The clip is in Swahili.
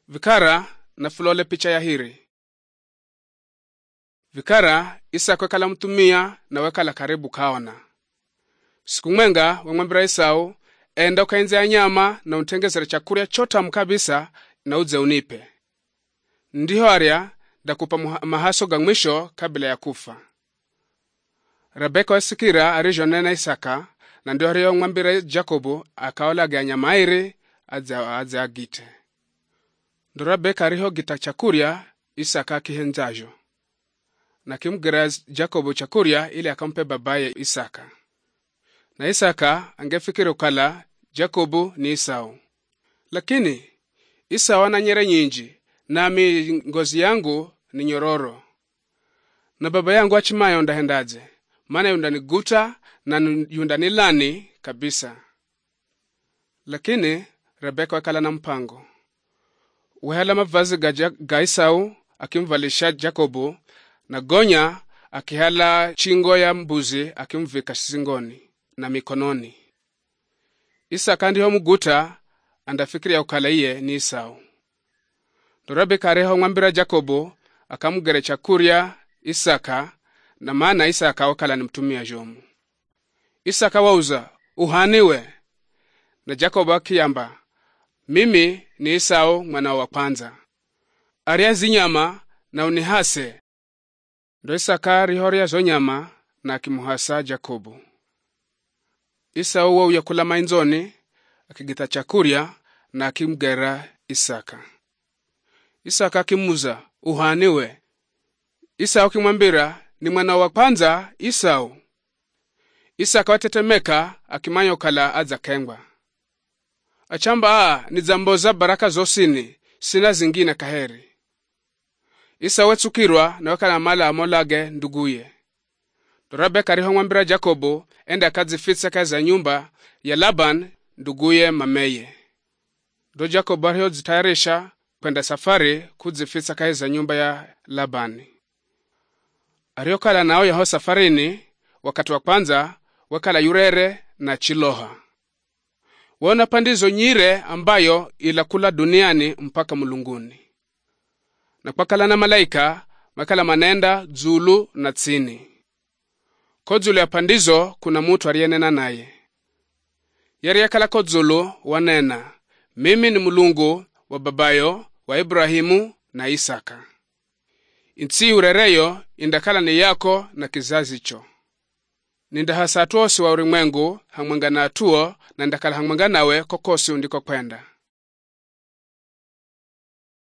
Vikara na fulole picha ya hiri. Vikara Isaka kala mtumia na wekala karibu kaona. Siku mwenga wamwambira Isau, enda ukainze nyama na untengezere chakurya chotamu kabisa na uze unipe. Ndiho arya dakupa mahaso ga mwisho kabla ya kufa. Rebeka wasikira arijonena Isaka na ndiho arya wamwambira Jakobo akaola ga nyama iri adze agite. Ndo Rebeka ariho gita chakurya Isaka kihenzajo. Na kimgira Jakobo chakurya ili akampe babaye Isaka. Na Isaka angefikiri ukala Jakobo ni Isau. Lakini Isau ana nyere nyinji, nami ngozi yangu ni nyororo. Na baba yangu achimayo ndahendaje, maana yunda ni guta na yunda ni lani kabisa. Lakini Rebeka wakala na mpango. Uhala mavazi ga Isau akimvalisha Jakobo, na gonya akihala chingo ya mbuzi akimvika singoni na mikononi. Isaka ndiho muguta andafikiri ya ukala iye ni Isau. Ndo Rebeka areho mwambira Jakobo akamugere chakurya Isaka, na maana Isaka wakala ni mtumia jomu. Isaka wauza, uhaniwe. Na Jakobo akiyamba, mimi ni Isau mwana wa kwanza. Aria zinyama na unihase. Ndo Isaka rihoria zo nyama na akimuhasa Jakobo. Isau wauya kula mainzoni akigita chakurya na akimgera Isaka. Isaka akimuza, uhaniwe. Isau kimwambira, ni mwana wa kwanza Isau. Isaka watetemeka akimanya ukala adza kengwa. Achamba nizamboza baraka zosini, sina zingine kaheri. Isau wetsukirwa na wakala mala amolage nduguye. Rebeka ariho mwambira Jakobo enda akadzifitsa kaza nyumba ya Laban nduguye mameye. Ndo Jakobo ariho zitayarisha kwenda safari kudzifitsa kaza nyumba ya Labani. Ariho kala nao yaho safarini, wakati wa kwanza wakala yurere na chiloha. Wana pandizo nyire ambayo ilakula duniani mpaka mulunguni. Na kwa kala na malaika makala manenda zulu na tsini. Kodzulu ya pandizo kuna mutu ariyenena naye. Yari yakala kodzulu wanena, mimi ni Mulungu wa babayo wa Ibrahimu na Isaka. Intsi urereyo indakala ni yako na kizazi cho. Nindahasa atuosi wa urimwengu hangmanga na atuo na ndakala hangmanga nawe kokosi undiko kwenda.